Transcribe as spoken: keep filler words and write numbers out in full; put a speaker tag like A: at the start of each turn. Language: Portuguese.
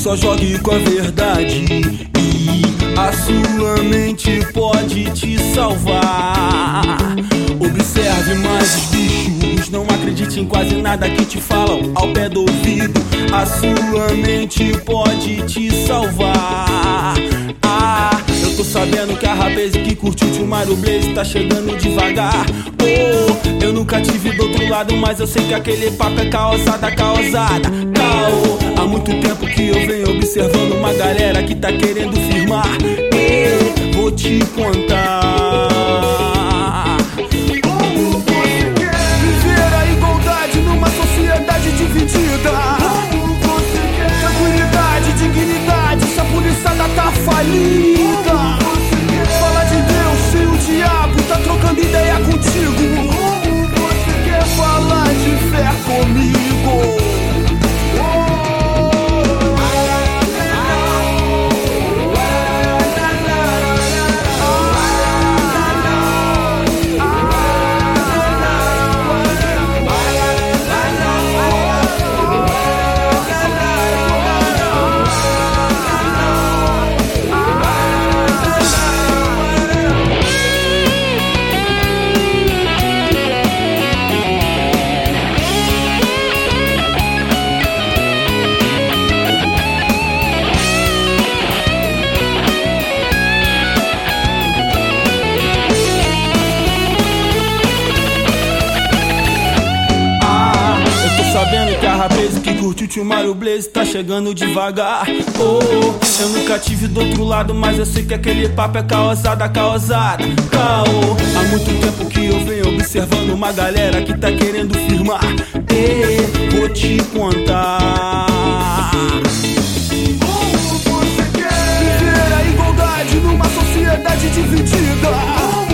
A: só jogue com a verdade e a sua mente pode te salvar. Observe mais os bichos, não acredite em quase nada que te falam ao pé do ouvido. A sua mente pode te salvar. Ah, eu tô sabendo que a rapaz que curtiu o Mário Blaze tá chegando devagar. Oh, eu nunca tive do outro lado, mas eu sei que aquele papo é caosada, caosada, caô. Há muito tempo que eu venho observando uma galera que tá querendo firmar. E vou te contar
B: como você quer viver a igualdade numa sociedade dividida. Como você quer tranquilidade, dignidade, se a polícia tá falida. Fala de Deus se o diabo tá trocando ideia contigo. Como você quer falar de fé comigo?
A: sabendo que a rapaz que curtiu o Mário Blaze tá chegando devagar. Oh, eu nunca tive do outro lado, mas eu sei que aquele papo é caosada, caosada, caô. Há muito tempo que eu venho observando uma galera que tá querendo firmar. E vou te contar
B: como você quer viver a igualdade numa sociedade dividida.